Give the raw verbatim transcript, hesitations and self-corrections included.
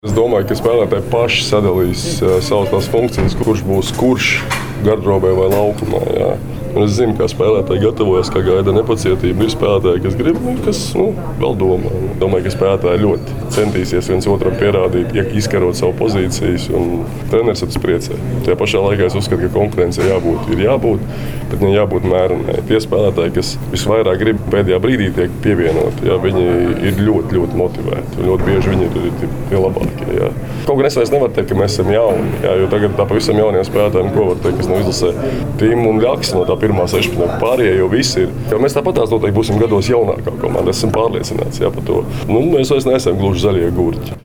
Es domāju, ka spēlētāji paši sadalīs uh, savas tās funkcijas, kurš būs kurš gardrobē vai laukumā. Jā. Un es zinu, kā spēlētāji gatavojas, kā gaida nepacietību. Ir spēlētāji, kas grib, un kas nu, vēl domā. Domāju, ka spēlētāji ļoti centīsies viens otram pierādīt, izkarot savu pozīcijas. Treneris tas priecē. Tajā pašā laikā es uzskatu, ka konkurence ir jābūt. Ir jābūt, bet viņai jābūt mērenai. Tie spēlētāji, kas visvairāk grib pēdējā brīdī tiek pievienoti, jā, viņi ir ļoti, ļoti motivēti. Ļoti bieži viņi ir tie labākie. Jā. Kaut gan es vairs nevaru teikt, ka mēs esam jauni. Jā, jo tagad tā pavisam jauniem spēlētājiem, ko var teikt, kas nav izlasē Tim un Ļaks no tā pirmā sešpadsmit. Pārējie jau visi ir. Jo mēs tāpat tās noteikti būsim gados jaunākā komanda. Esam pārliecināts jā, par to. Nu, mēs vairs neesam gluži zaļie gurķi.